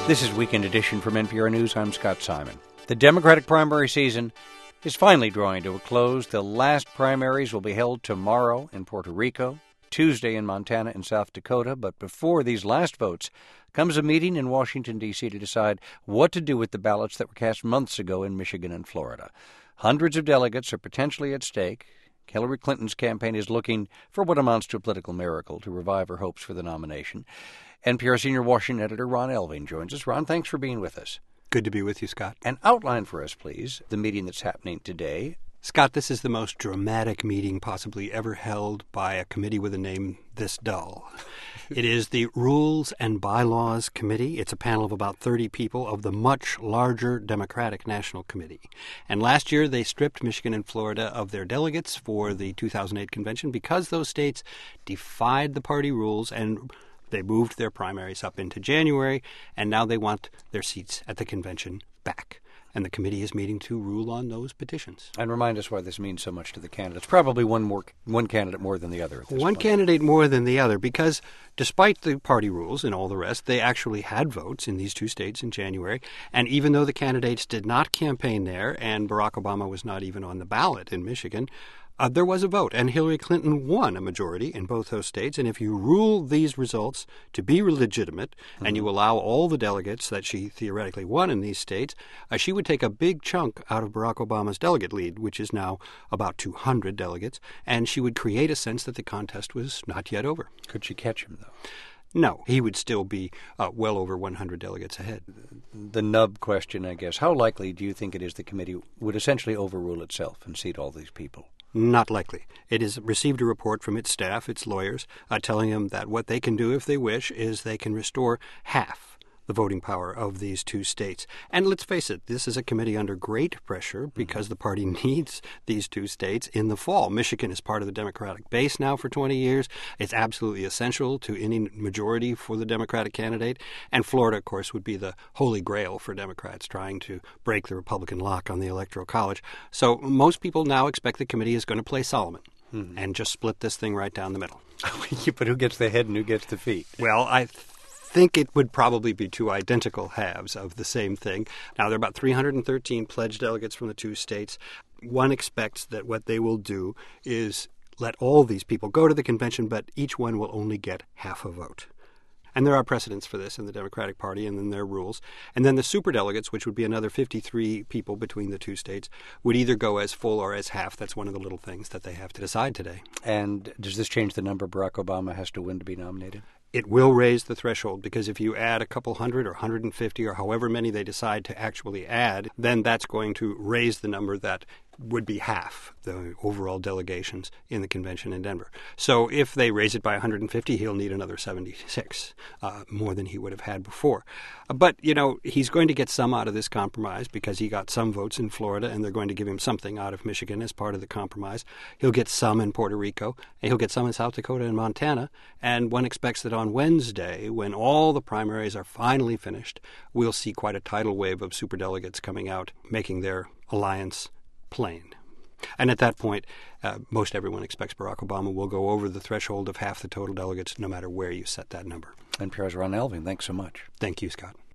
This is Weekend Edition from NPR News. I'm Scott Simon. The Democratic primary season is finally drawing to a close. The last primaries will be held tomorrow in Puerto Rico, Tuesday in Montana and South Dakota. But before these last votes comes a meeting in Washington, D.C. to decide what to do with the ballots that were cast months ago in Michigan and Florida. Hundreds of delegates are potentially at stake. Hillary Clinton's campaign is looking for what amounts to a political miracle to revive her hopes for the nomination. NPR senior Washington editor Ron Elving joins us. Ron, thanks for being with us. Good to be with you, Scott. And outline for us, please, the meeting that's happening today. Scott, this is the most dramatic meeting possibly ever held by a committee with a name this dull. It is the Rules and Bylaws Committee. It's a panel of about 30 people of the much larger Democratic National Committee. And last year they stripped Michigan and Florida of their delegates for the 2008 convention because those states defied the party rules and they moved their primaries up into January, and now they want their seats at the convention back. And the committee is meeting to rule on those petitions. And remind us why this means so much to the candidates. Probably one candidate more than the other. One candidate more than the other, because despite the party rules and all the rest, they actually had votes in these two states in January. And even though the candidates did not campaign there, and Barack Obama was not even on the ballot in Michigan, there was a vote, and Hillary Clinton won a majority in both those states. And if you rule these results to be legitimate, and you allow all the delegates that she theoretically won in these states, she would take a big chunk out of Barack Obama's delegate lead, which is now about 200 delegates, and she would create a sense that the contest was not yet over. Could she catch him, though? No, he would still be well over 100 delegates ahead. The nub question, I guess, how likely do you think it is the committee would essentially overrule itself and seat all these people? Not likely. It has received a report from its staff, its lawyers, telling them that what they can do if they wish is they can restore half the voting power of these two states. And let's face it, this is a committee under great pressure because the party needs these two states in the fall. Michigan is part of the Democratic base now for 20 years. It's absolutely essential to any majority for the Democratic candidate. And Florida, of course, would be the holy grail for Democrats trying to break the Republican lock on the Electoral College. So most people now expect the committee is going to play Solomon and just split this thing right down the middle. But who gets the head and who gets the feet? Well, I think it would probably be two identical halves of the same thing. Now, there are about 313 pledged delegates from the two states. One expects that what they will do is let all these people go to the convention, but each one will only get half a vote. And there are precedents for this in the Democratic Party and in their rules. And then the superdelegates, which would be another 53 people between the two states, would either go as full or as half. That's one of the little things that they have to decide today. And does this change the number Barack Obama has to win to be nominated? It will raise the threshold, because if you add a couple hundred or 150 or however many they decide to actually add, then that's going to raise the number that would be half the overall delegations in the convention in Denver. So if they raise it by 150, he'll need another 76, more than he would have had before. But, you know, he's going to get some out of this compromise because he got some votes in Florida, and they're going to give him something out of Michigan as part of the compromise. He'll get some in Puerto Rico, and he'll get some in South Dakota and Montana. And one expects that on Wednesday, when all the primaries are finally finished, we'll see quite a tidal wave of superdelegates coming out, making their alliance plain. And at that point, most everyone expects Barack Obama will go over the threshold of half the total delegates, no matter where you set that number. NPR's Ron Elving, thanks so much. Thank you, Scott.